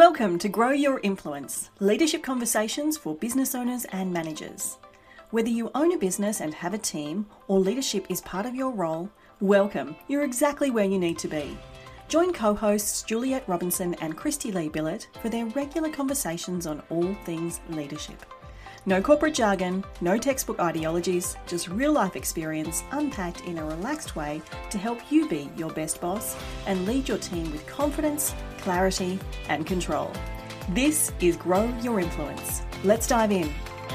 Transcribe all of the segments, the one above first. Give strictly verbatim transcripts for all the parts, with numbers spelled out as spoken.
Welcome to Grow Your Influence, leadership conversations for business owners and managers. Whether you own a business and have a team, or leadership is part of your role, welcome. You're exactly where you need to be. Join co-hosts Juliet Robinson and Christy Lee Billett for their regular conversations on all things leadership. No corporate jargon, no textbook ideologies, just real-life experience unpacked in a relaxed way to help you be your best boss and lead your team with confidence, clarity, and control. This is Grow Your Influence. Let's dive in.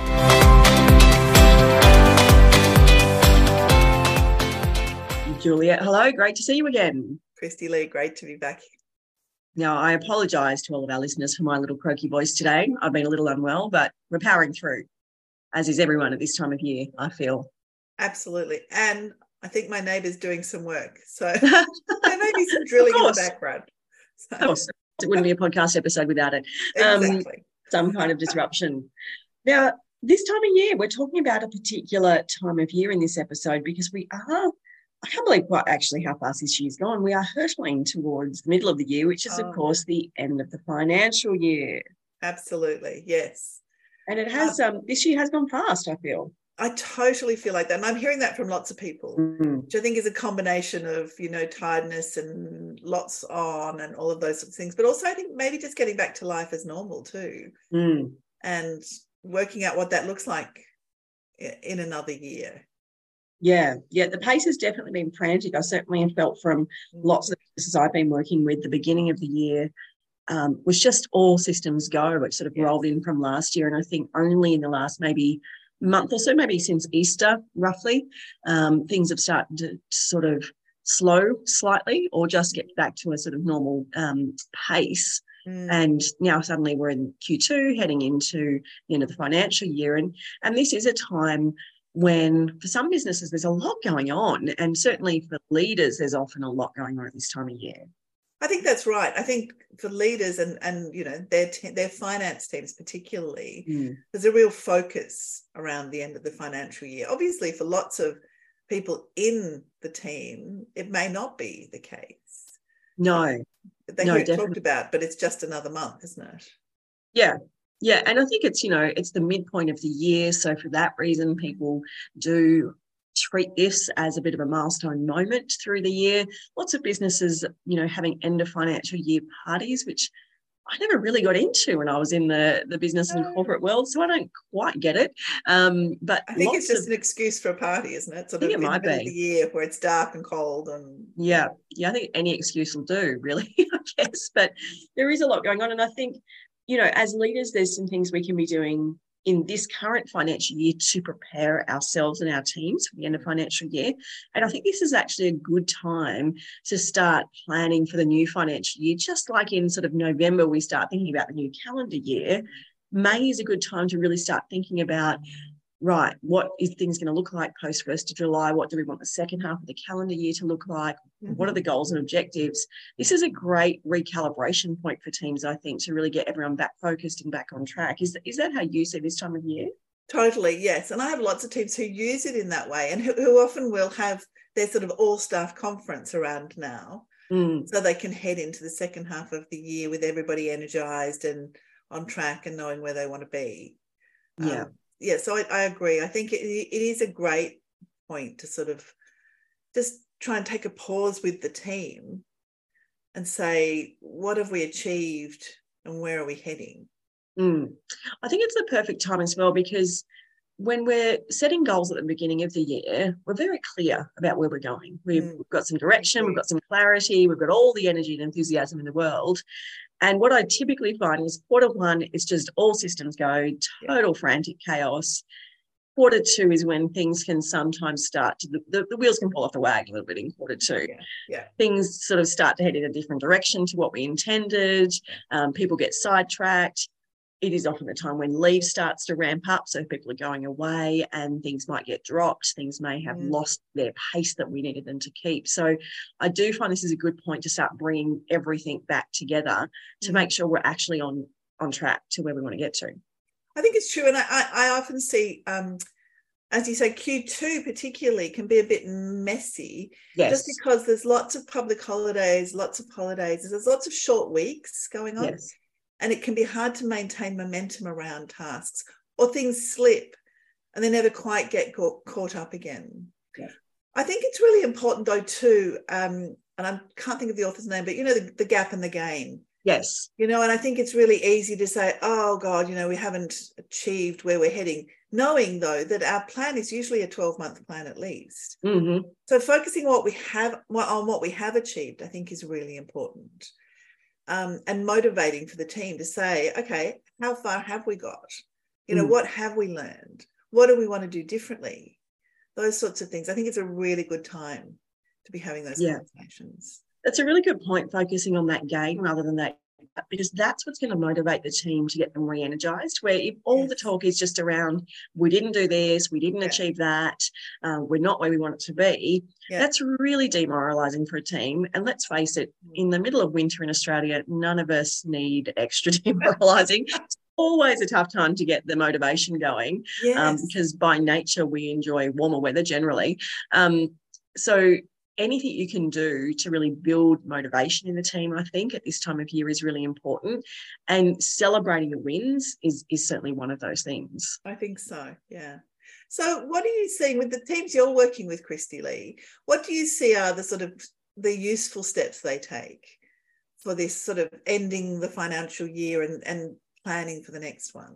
Juliet, hello. Great to see you again. Christy Lee, great to be back. Now, I apologise to all of our listeners for my little croaky voice today. I've been a little unwell, but we're powering through, as is everyone at this time of year, I feel. Absolutely. And I think my neighbour's doing some work. So there may be some drilling in the background. So. Of course. It wouldn't be a podcast episode without it. Exactly. Um, some kind of disruption. Now, this time of year, we're talking about a particular time of year in this episode because we are, I can't believe quite actually how fast this year's gone. We are hurtling towards the middle of the year, which is, oh. of course, the end of the financial year. Absolutely, yes. And it has, um, um, this year has gone fast, I feel. I totally feel like that. And I'm hearing that from lots of people, mm. which I think is a combination of, you know, tiredness and lots on and all of those sorts of things. But also I think maybe just getting back to life as normal too mm. and working out what that looks like in another year. Yeah, yeah, the pace has definitely been frantic. I certainly have felt from lots of businesses I've been working with, the beginning of the year um, was just all systems go, which sort of yes. rolled in from last year. And I think only in the last maybe month or so, maybe since Easter, roughly, um, things have started to sort of slow slightly or just get back to a sort of normal um, pace. Mm. And now suddenly we're in Q two, heading into the end of the financial year. And, and this is a time when for some businesses there's a lot going on, and certainly for leaders there's often a lot going on at this time of year. I think that's right. I think for leaders and, and you know, their te- their finance teams particularly, mm. there's a real focus around the end of the financial year. Obviously, for lots of people in the team, it may not be the case. No. They no, hear it definitely. talked about, but it's just another month, isn't it? Yeah. Yeah, and I think it's, you know, it's the midpoint of the year. So for that reason, people do treat this as a bit of a milestone moment through the year. Lots of businesses, you know, having end of financial year parties, which I never really got into when I was in the, the business and corporate world, so I don't quite get it. Um, but I think it's just of, an excuse for a party, isn't it? Sort I think of it in might the middle be. of the year where it's dark and cold. and Yeah, yeah, I think any excuse will do, really, I guess. But there is a lot going on, and I think, you know, as leaders, there's some things we can be doing in this current financial year to prepare ourselves and our teams for the end of financial year. And I think this is actually a good time to start planning for the new financial year. Just like in sort of November, we start thinking about the new calendar year. May is a good time to really start thinking about, right, what is things going to look like post first of July? What do we want the second half of the calendar year to look like? Mm-hmm. What are the goals and objectives? This is a great recalibration point for teams, I think, to really get everyone back focused and back on track. Is, is that how you see this time of year? Totally, yes. And I have lots of teams who use it in that way and who, who often will have their sort of all-staff conference around now mm. so they can head into the second half of the year with everybody energised and on track and knowing where they want to be. Yeah. Um, Yeah, so I, I agree. I think it, it is a great point to sort of just try and take a pause with the team and say, what have we achieved and where are we heading? Mm. I think it's the perfect time as well, because when we're setting goals at the beginning of the year, we're very clear about where we're going. We've, mm. we've got some direction, we've got some clarity, we've got all the energy and enthusiasm in the world. And what I typically find is quarter one is just all systems go, total yeah. frantic chaos. Quarter two is when things can sometimes start to, the, the wheels can fall off the wagon a little bit in quarter two. Yeah. Yeah. Things sort of start to head in a different direction to what we intended. Um, people get sidetracked. It is often the time when leave starts to ramp up, so people are going away and things might get dropped. Things may have mm. lost their pace that we needed them to keep. So I do find this is a good point to start bringing everything back together to mm. make sure we're actually on, on track to where we want to get to. I think it's true. And I, I often see, um, as you say, Q two particularly can be a bit messy. Yes. Just because there's lots of public holidays, lots of holidays. There's lots of short weeks going on. Yes. And it can be hard to maintain momentum around tasks, or things slip and they never quite get caught, caught up again. Yeah. I think it's really important, though, too, um, and I can't think of the author's name, but, you know, the, the gap and the gain. Yes. You know, and I think it's really easy to say, oh, God, you know, we haven't achieved where we're heading, knowing, though, that our plan is usually a twelve-month plan at least. Mm-hmm. So focusing what we have on what we have achieved, I think, is really important. Um, and motivating for the team to say, okay, how far have we got? You know, mm. what have we learned? What do we want to do differently? Those sorts of things. I think it's a really good time to be having those yeah. conversations. That's a really good point, focusing on that gain rather than that, because that's what's going to motivate the team to get them re-energized, where if all yes. the talk is just around, we didn't do this, we didn't yeah. achieve that, uh, we're not where we want it to be, yeah. that's really demoralizing for a team. And let's face it, in the middle of winter in Australia, none of us need extra demoralizing. It's always a tough time to get the motivation going, yes. um, because by nature we enjoy warmer weather generally. Um, so anything you can do to really build motivation in the team, I think, at this time of year is really important. And celebrating the wins is, is certainly one of those things. I think so, yeah. So what are you seeing with the teams you're working with, Christy-Lee? What do you see are the sort of the useful steps they take for this sort of ending the financial year and, and planning for the next one?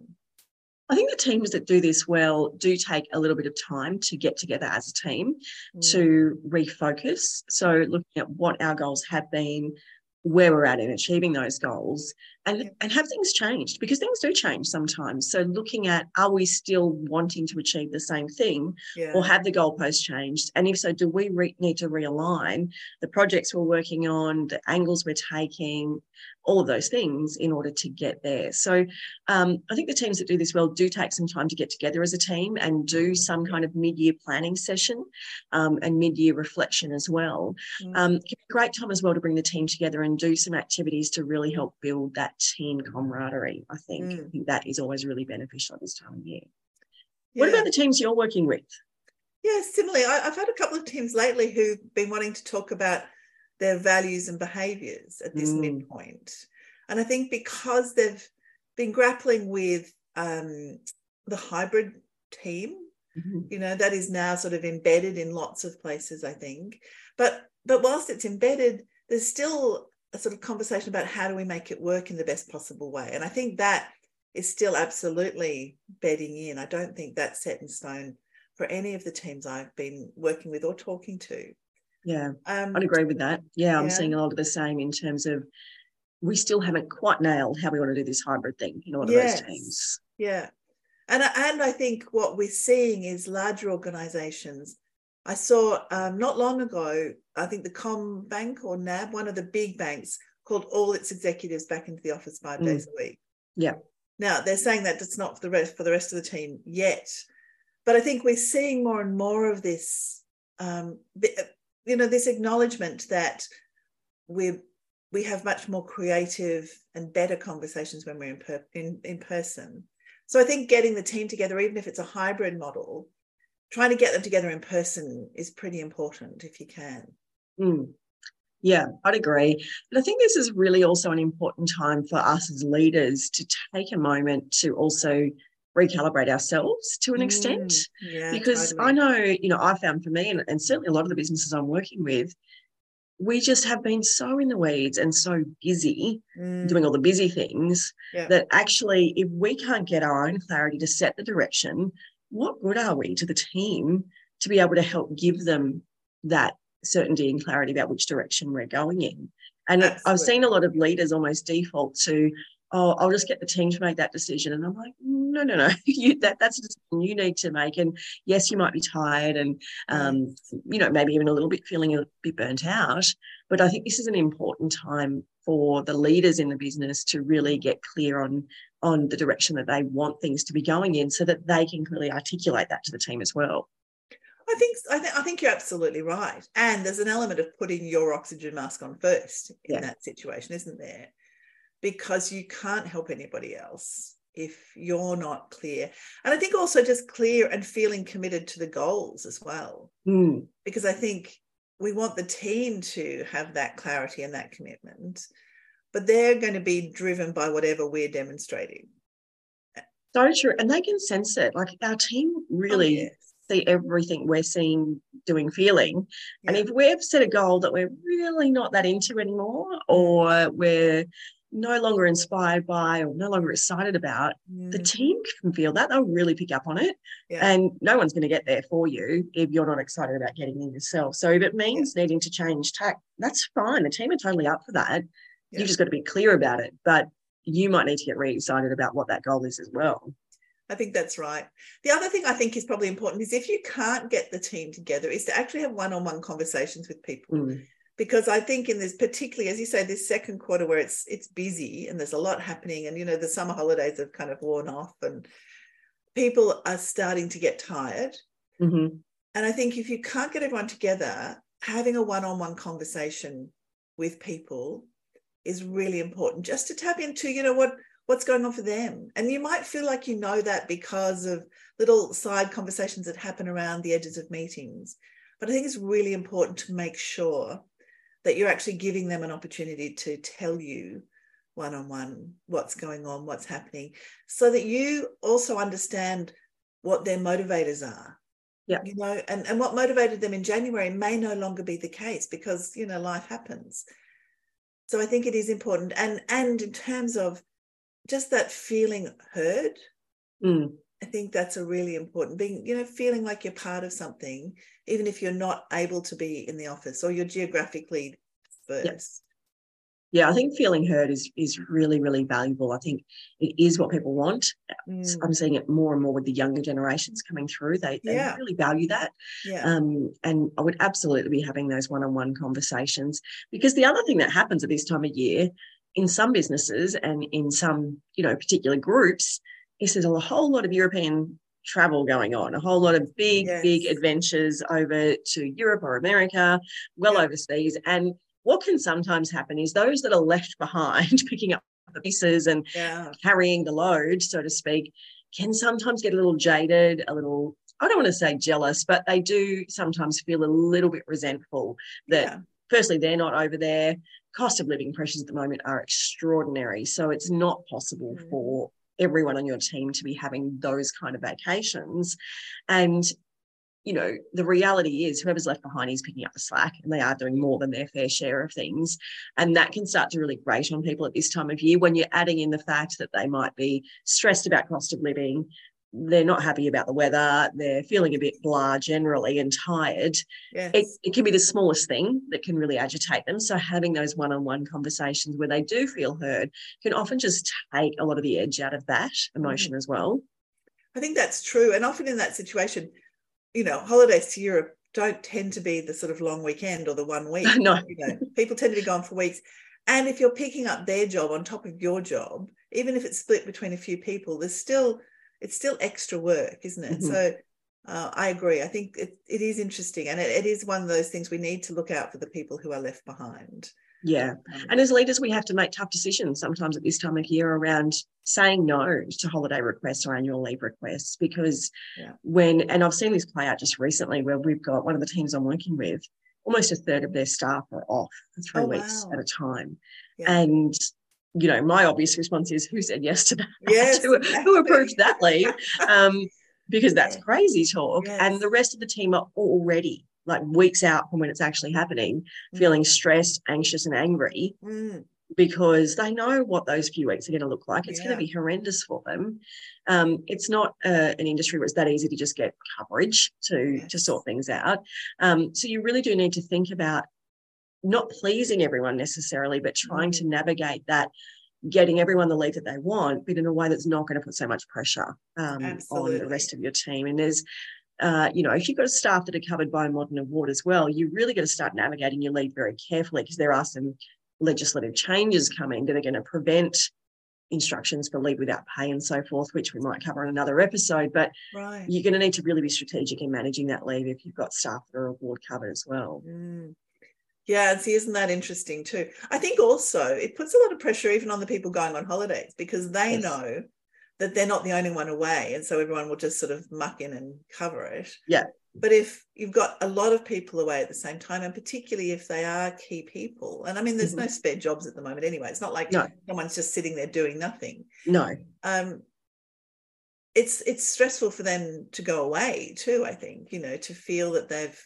I think the teams that do this well do take a little bit of time to get together as a team, mm. to refocus. So looking at what our goals have been, where we're at in achieving those goals, and, yeah. and have things changed, because things do change sometimes. So looking at, are we still wanting to achieve the same thing, yeah. or have the goalposts changed? And if so, do we re- need to realign the projects we're working on, the angles we're taking, all of those things in order to get there? So um, I think the teams that do this well do take some time to get together as a team and do some kind of mid-year planning session um, and mid-year reflection as well. Mm. Um, it can be a great time as well to bring the team together and do some activities to really help build that team camaraderie. I think, mm. I think that is always really beneficial at this time of year. Yeah. What about the teams you're working with? Yeah, similarly, I, I've had a couple of teams lately who've been wanting to talk about their values and behaviours at this mm. midpoint. And I think because they've been grappling with um, the hybrid team, mm-hmm. you know, that is now sort of embedded in lots of places, I think. But but whilst it's embedded, there's still a sort of conversation about how do we make it work in the best possible way. And I think that is still absolutely bedding in. I don't think that's set in stone for any of the teams I've been working with or talking to. Yeah, um, I'd agree with that. Yeah, I'm yeah. seeing a lot of the same in terms of we still haven't quite nailed how we want to do this hybrid thing in a lot of yes. those teams. Yeah. And, and I think what we're seeing is larger organisations. I saw um, not long ago, I think the CommBank or N A B, one of the big banks, called all its executives back into the office five mm. days a week. Yeah. Now, they're saying that it's not for the rest, for the rest of the team yet. But I think we're seeing more and more of this, um, you know, this acknowledgement that we we have much more creative and better conversations when we're in, per, in, in person. So I think getting the team together, even if it's a hybrid model, trying to get them together in person is pretty important if you can. Mm. Yeah, I'd agree. But I think this is really also an important time for us as leaders to take a moment to also recalibrate ourselves to an extent. Mm, yeah, because totally. I know, you know, I found for me, and, and certainly a lot of the businesses I'm working with, we just have been so in the weeds and so busy mm. doing all the busy things yeah. that actually if we can't get our own clarity to set the direction, what good are we to the team to be able to help give them that certainty and clarity about which direction we're going in? And Absolutely. I've seen a lot of leaders almost default to, oh, I'll just get the team to make that decision. And I'm like, no, no, no, you, that, that's a decision you need to make. And yes, you might be tired and, um, you know, maybe even a little bit feeling a bit burnt out. But I think this is an important time for the leaders in the business to really get clear on, on the direction that they want things to be going in so that they can clearly articulate that to the team as well. I think I think I think you're absolutely right. And there's an element of putting your oxygen mask on first in yeah. that situation, isn't there? Because you can't help anybody else if you're not clear. And I think also just clear and feeling committed to the goals as well. Mm. Because I think we want the team to have that clarity and that commitment. but they're going to be driven by whatever we're demonstrating. So true. And they can sense it. Like our team really Oh, yes. see everything we're seeing, doing, feeling. Yeah. And if we've set a goal that we're really not that into anymore, or we're no longer inspired by or no longer excited about, mm-hmm. the team can feel that. They'll really pick up on it. Yeah. And no one's going to get there for you if you're not excited about getting there yourself. So if it means yeah. needing to change tack, that's fine. The team are totally up for that. Yeah. You've just got to be clear about it. But you might need to get really excited about what that goal is as well. I think that's right. The other thing I think is probably important is if you can't get the team together is to actually have one-on-one conversations with people. Mm. Because I think in this, particularly, as you say, this second quarter where it's it's busy and there's a lot happening and, you know, the summer holidays have kind of worn off and people are starting to get tired. Mm-hmm. And I think if you can't get everyone together, having a one-on-one conversation with people is really important, just to tap into, you know, what what's going on for them. And you might feel like you know that because of little side conversations that happen around the edges of meetings. But I think it's really important to make sure that you're actually giving them an opportunity to tell you one-on-one what's going on, what's happening, so that you also understand what their motivators are. Yeah. You know, and, and what motivated them in January may no longer be the case because, you know, life happens. So I think it is important. And, and in terms of just that feeling heard, mm. I think that's a really important being, you know, feeling like you're part of something, even if you're not able to be in the office or you're geographically dispersed. Yes. Yeah, I think feeling heard is is really, really valuable. I think it is what people want. Mm. I'm seeing it more and more with the younger generations coming through. They, they yeah. really value that. Yeah. Um, and I would absolutely be having those one-on-one conversations, because the other thing that happens at this time of year in some businesses and in some, you know, particular groups is there's a whole lot of European travel going on, a whole lot of big, yes. big adventures over to Europe or America, well yeah. overseas. And what can sometimes happen is those that are left behind picking up the pieces and yeah. carrying the load, so to speak, can sometimes get a little jaded, a little, I don't want to say jealous, but they do sometimes feel a little bit resentful that yeah. firstly, they're not over there. Cost of living pressures at the moment are extraordinary. So it's not possible mm. for everyone on your team to be having those kind of vacations. And you know, the reality is whoever's left behind is picking up the slack, and they are doing more than their fair share of things. And that can start to really grate on people at this time of year when you're adding in the fact that they might be stressed about cost of living, they're not happy about the weather, they're feeling a bit blah generally and tired. Yes. It, it can be the smallest thing that can really agitate them. So having those one-on-one conversations where they do feel heard can often just take a lot of the edge out of that emotion mm. as well. I think that's true. And often in that situation, you know, holidays to Europe don't tend to be the sort of long weekend or the one week. No. You know, people tend to be gone for weeks. And if you're picking up their job on top of your job, even if it's split between a few people, there's still, it's still extra work, isn't it? Mm-hmm. So uh, I agree. I think it, it is interesting. And it, it is one of those things we need to look out for the people who are left behind. Yeah. And as leaders, we have to make tough decisions sometimes at this time of year around saying no to holiday requests or annual leave requests, because yeah. when, and I've seen this play out just recently where we've got one of the teams I'm working with, almost a third of their staff are off for three oh, weeks wow. at a time. Yeah. And, you know, my obvious response is, who said yes to that? Yes, who, exactly. who approved that leave? Um, because that's yeah. crazy talk. Yes. And the rest of the team are already like weeks out from when it's actually happening, mm. feeling stressed, anxious and angry mm. because they know what those few weeks are going to look like. It's yeah. going to be horrendous for them. Um, it's not uh, an industry where it's that easy to just get coverage to, yes. to sort things out. Um, so you really do need to think about not pleasing everyone necessarily, but trying mm. to navigate that, getting everyone the leave that they want, but in a way that's not going to put so much pressure um, on the rest of your team. And there's Uh, you know, if you've got staff that are covered by Modern Award as well, you really got to start navigating your leave very carefully, because there are some legislative changes coming that are going to prevent instructions for leave without pay and so forth, which we might cover in another episode. But right. you're going to need to really be strategic in managing that leave if you've got staff that are award covered as well. Mm. Yeah, and see, isn't that interesting too? I think also it puts a lot of pressure even on the people going on holidays, because they yes. know that they're not the only one away, and so everyone will just sort of muck in and cover it. Yeah. But if you've got a lot of people away at the same time, and particularly if they are key people, and I mean, there's mm-hmm. no spare jobs at the moment anyway. It's not like no. someone's just sitting there doing nothing. No. Um, it's it's stressful for them to go away too, I think, you know, to feel that they've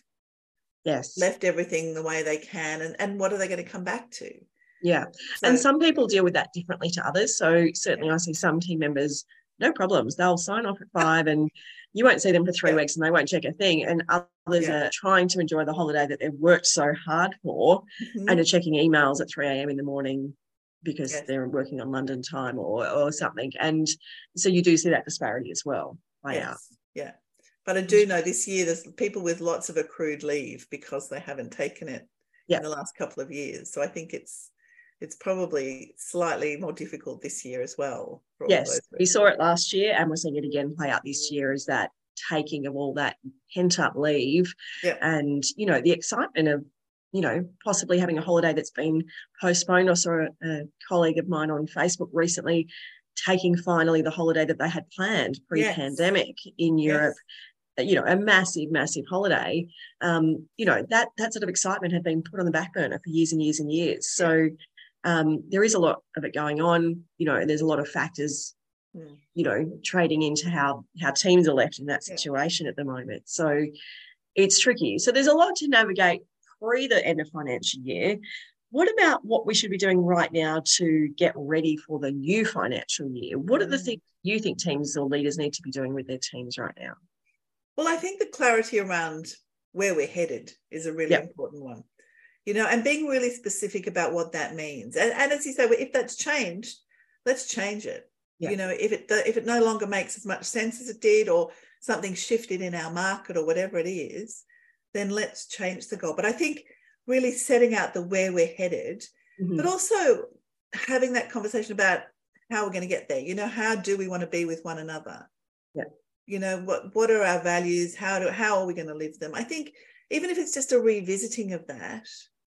yes. left everything the way they can. And, and what are they going to come back to? Yeah. So, and some people deal with that differently to others. So certainly yeah. I see some team members, no problems. They'll sign off at five and you won't see them for three yeah. weeks and they won't check a thing. And others yeah. are trying to enjoy the holiday that they've worked so hard for mm-hmm. and are checking emails at three a.m. in the morning because yes. they're working on London time or, or something. And so you do see that disparity as well. Yes. Out. Yeah. But I do know this year there's people with lots of accrued leave because they haven't taken it yeah. in the last couple of years. So I think it's it's probably slightly more difficult this year as well. Yes, we saw it last year and we're seeing it again play out this year, is that taking of all that pent-up leave yeah. and, you know, the excitement of, you know, possibly having a holiday that's been postponed. I saw a, a colleague of mine on Facebook recently taking finally the holiday that they had planned pre-pandemic yes. in Europe. Yes. You know, a massive, massive holiday. Um, you know, that that sort of excitement had been put on the back burner for years and years and years. So um, there is a lot of it going on. You know, there's a lot of factors, mm. you know, trading into how how teams are left in that situation yeah. at the moment. So it's tricky. So there's a lot to navigate pre the end of financial year. What about what we should be doing right now to get ready for the new financial year? What are the things you think teams or leaders need to be doing with their teams right now? Well, I think the clarity around where we're headed is a really yep. important one, you know, and being really specific about what that means. And, and as you say, well, if that's changed, let's change it. Yep. You know, if it if it no longer makes as much sense as it did, or something shifted in our market or whatever it is, then let's change the goal. But I think really setting out the where we're headed, mm-hmm. but also having that conversation about how we're going to get there. You know, how do we want to be with one another? Yeah. You know, what what are our values? How do how are we going to live them? I think even if it's just a revisiting of that,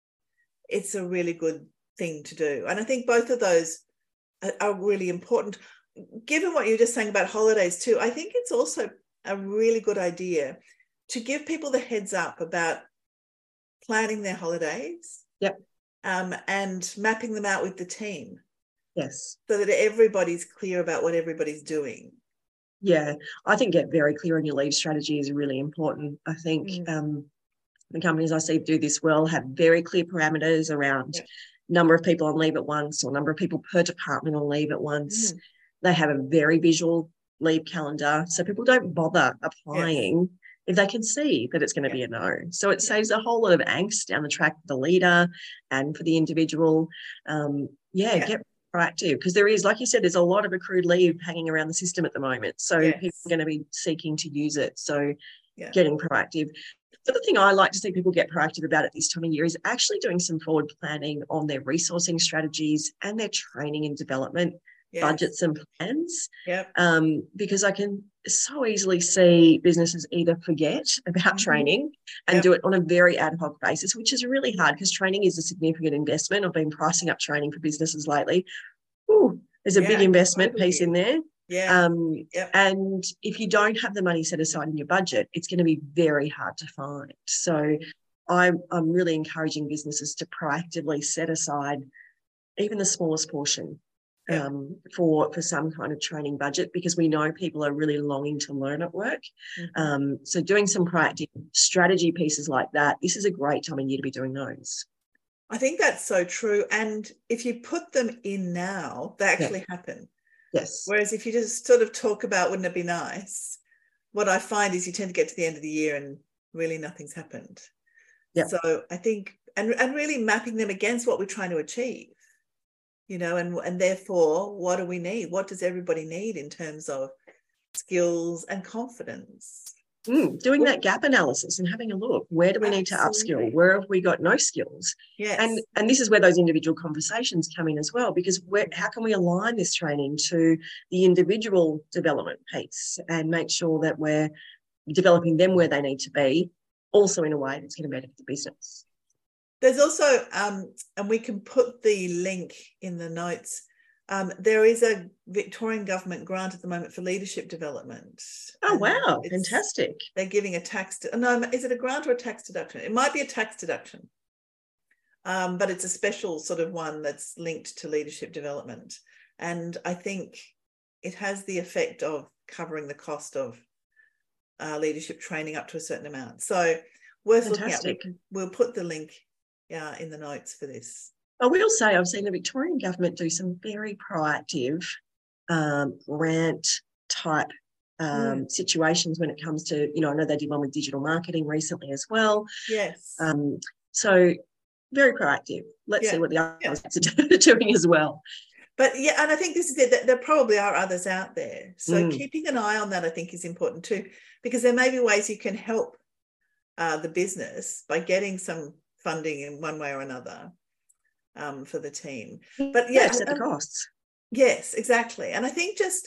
it's a really good thing to do. And I think both of those are, are really important. Given what you were just saying about holidays too, I think it's also a really good idea to give people the heads up about planning their holidays. Yep. Um, and mapping them out with the team. Yes. So that everybody's clear about what everybody's doing. Yeah, I think get very clear on your leave strategy is really important. I think mm. um, the companies I see do this well have very clear parameters around yeah. number of people on leave at once or number of people per department on leave at once. Mm. They have a very visual leave calendar, so people don't bother applying yes. if they can see that it's going to yeah. be a no. So it yeah. saves a whole lot of angst down the track for the leader and for the individual. Um, yeah, yeah, get proactive, because there is, like you said, there's a lot of accrued leave hanging around the system at the moment. So yes. people are going to be seeking to use it. So yeah. getting proactive. The other thing I like to see people get proactive about at this time of year is actually doing some forward planning on their resourcing strategies and their training and development yes. budgets and plans. Yep. Um, because I can so easily see businesses either forget about mm-hmm. training and yep. do it on a very ad hoc basis, which is really hard because training is a significant investment. I've been pricing up training for businesses lately. Ooh, there's a yeah, big investment totally. piece in there. Yeah. Um, yep. And if you don't have the money set aside in your budget, it's going to be very hard to find. So I'm, I'm really encouraging businesses to proactively set aside even the smallest portion yep. um, for, for some kind of training budget, because we know people are really longing to learn at work. Mm-hmm. Um, so doing some proactive strategy pieces like that, this is a great time of year to be doing those. I think that's so true. And if you put them in now, they actually yeah. happen. Yes. Whereas if you just sort of talk about, wouldn't it be nice? What I find is you tend to get to the end of the year and really nothing's happened. Yeah. So I think, and, and really mapping them against what we're trying to achieve, you know, and, and therefore, what do we need? What does everybody need in terms of skills and confidence? Mm, doing that gap analysis and having a look, where do we Absolutely. need to upskill? Where have we got no skills? Yes. And and this is where those individual conversations come in as well, because where, how can we align this training to the individual development piece and make sure that we're developing them where they need to be, also in a way that's going to benefit the business. There's also, um, and we can put the link in the notes, Um, there is a Victorian government grant at the moment for leadership development. Oh, wow. Fantastic. They're giving a tax, no, is it a grant or a tax deduction? It might be a tax deduction, um, but it's a special sort of one that's linked to leadership development. And I think it has the effect of covering the cost of uh, leadership training up to a certain amount. So worth Fantastic. looking at. We'll put the link uh, in the notes for this. I will say I've seen the Victorian government do some very proactive um, grant type um, mm. situations when it comes to, you know, I know they did one with digital marketing recently as well. Yes. Um, so very proactive. Let's yeah. see what the others yeah. are doing as well. But yeah, and I think this is it. There probably are others out there. So mm. keeping an eye on that, I think, is important too, because there may be ways you can help uh, the business by getting some funding in one way or another. Um, for the team, but yeah, set the costs. Yes, exactly. And I think just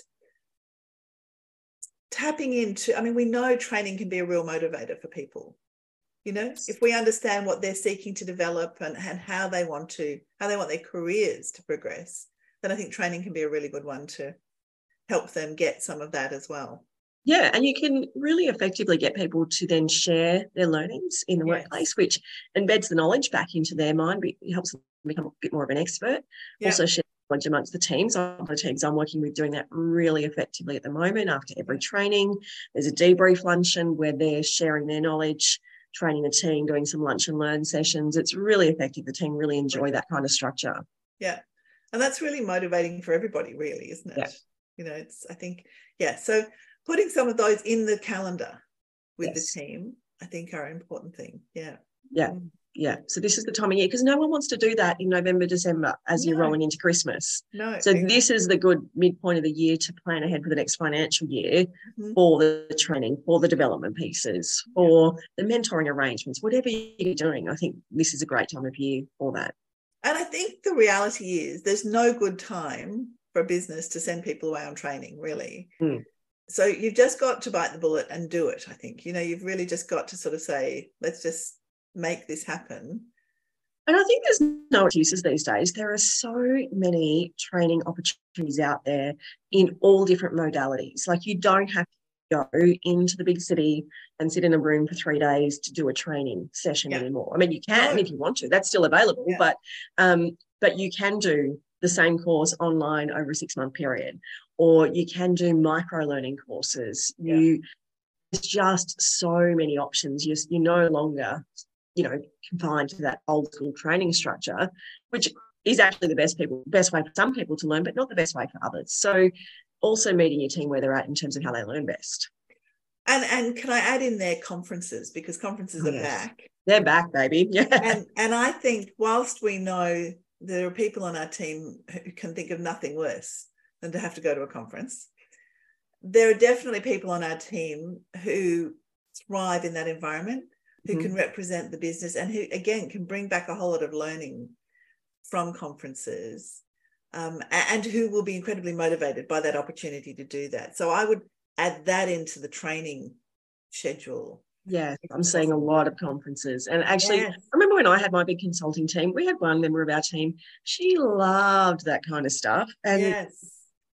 tapping into, I mean, we know training can be a real motivator for people. You know, if we understand what they're seeking to develop and, and how they want to, how they want their careers to progress, then I think training can be a really good one to help them get some of that as well. Yeah, and you can really effectively get people to then share their learnings in the yes. workplace, which embeds the knowledge back into their mind. It helps them become a bit more of an expert. Yeah. Also share knowledge amongst the teams. Some of the teams I'm working with doing that really effectively at the moment. After every training, there's a debrief luncheon where they're sharing their knowledge, training the team, doing some lunch and learn sessions. It's really effective. The team really enjoy right. that kind of structure. Yeah, and that's really motivating for everybody, really, isn't it? Yeah. You know, it's, I think, yeah, so putting some of those in the calendar with yes. the team, I think, are an important thing. Yeah. Yeah. Yeah. So this is the time of year because no one wants to do that in November, December as no. you're rolling into Christmas. No. So exactly. this is the good midpoint of the year to plan ahead for the next financial year mm-hmm. for the training, for the development pieces, for yeah. the mentoring arrangements, whatever you're doing. I think this is a great time of year for that. And I think the reality is there's no good time for a business to send people away on training, really. Mm. So you've just got to bite the bullet and do it, I think. You know, you've really just got to sort of say, let's just make this happen. And I think there's no excuses these days. There are so many training opportunities out there in all different modalities. Like you don't have to go into the big city and sit in a room for three days to do a training session yeah. anymore. I mean, you can no. if you want to. That's still available, yeah. but um, but you can do the same course online over a six-month period, or you can do micro-learning courses. Yeah. You, there's just so many options. You're, you're no longer, you know, confined to that old school training structure, which is actually the best people, best way for some people to learn, but not the best way for others. So also meeting your team where they're at in terms of how they learn best. And and can I add in their conferences, because conferences oh, are yes. back. They're back, baby. Yeah. And and I think whilst we know there are people on our team who can think of nothing worse than to have to go to a conference, there are definitely people on our team who thrive in that environment, who mm-hmm. can represent the business and who, again, can bring back a whole lot of learning from conferences, um, and who will be incredibly motivated by that opportunity to do that. So I would add that into the training schedule. Yeah, I'm seeing a lot of conferences. And actually, yes. I remember when I had my big consulting team, we had one member of our team, she loved that kind of stuff. And yes.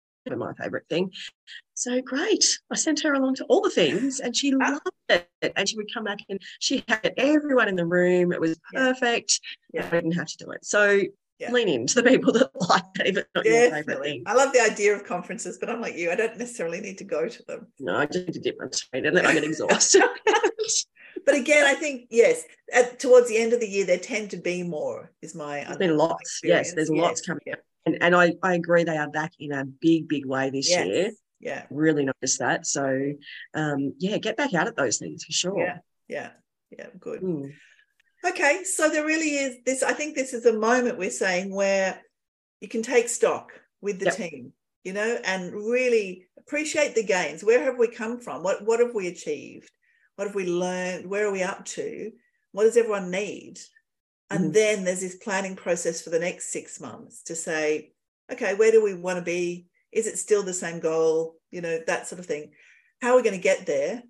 my favourite thing. So great. I sent her along to all the things and she loved it. And she would come back and she had everyone in the room. It was perfect. Yeah. I didn't have to do it. So yeah. lean into the people that like it, even not Definitely. your favourite thing. I love the idea of conferences, but I'm like you, I don't necessarily need to go to them. No, I just need to dip my toe and then I get exhausted. But again, I think, yes, at, towards the end of the year, there tend to be more, is my There's been lots. Experience. Yes, there's yes. lots coming yeah. up. And, and I, I agree they are back in a big, big way this yes. year. Yeah. Really noticed that. So, um, yeah, get back out at those things for sure. Yeah, yeah, yeah, good. Mm. Okay, so there really is this, I think this is a moment we're saying where you can take stock with the yep. team, you know, and really appreciate the gains. Where have we come from? What, what have we achieved? What have we learned? Where are we up to? What does everyone need? And mm-hmm. then there's this planning process for the next six months to say, okay, where do we want to be? Is it still the same goal? You know, that sort of thing. How are we going to get there?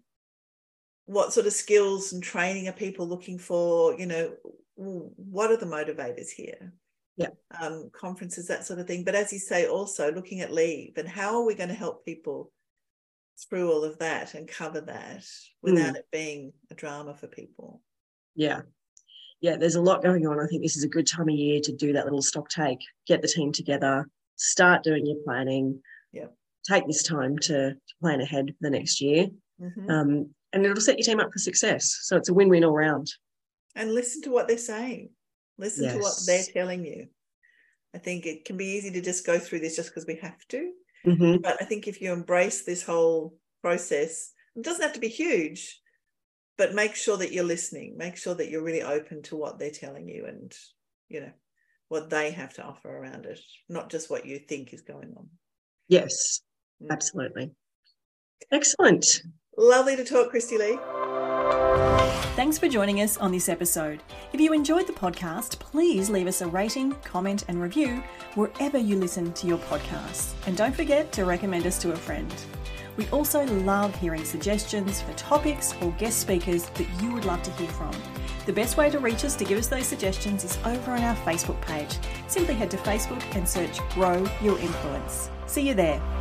What sort of skills and training are people looking for? You know, what are the motivators here? yeah, um, conferences, that sort of thing. But as you say, also looking at leave and how are we going to help people through all of that and cover that without mm. it being a drama for people. Yeah. Yeah, there's a lot going on. I think this is a good time of year to do that little stock take, get the team together, start doing your planning. Yeah. Take this time to, to plan ahead for the next year. Mm-hmm. Um, and it'll set your team up for success. So it's a win-win all round. And listen to what they're saying. Listen yes. to what they're telling you. I think it can be easy to just go through this just because we have to. Mm-hmm. But I think if you embrace this whole process, it doesn't have to be huge, but make sure that you're listening. Make sure that you're really open to what they're telling you and, you know, what they have to offer around it, not just what you think is going on. Yes, mm. absolutely. Excellent. Lovely to talk, Christy Lee. Thanks for joining us on this episode. If you enjoyed the podcast, please leave us a rating, comment and review wherever you listen to your podcasts. And don't forget to recommend us to a friend. We also love hearing suggestions for topics or guest speakers that you would love to hear from. The best way to reach us to give us those suggestions is over on our Facebook page. Simply head to Facebook and search Grow Your Influence. See you there.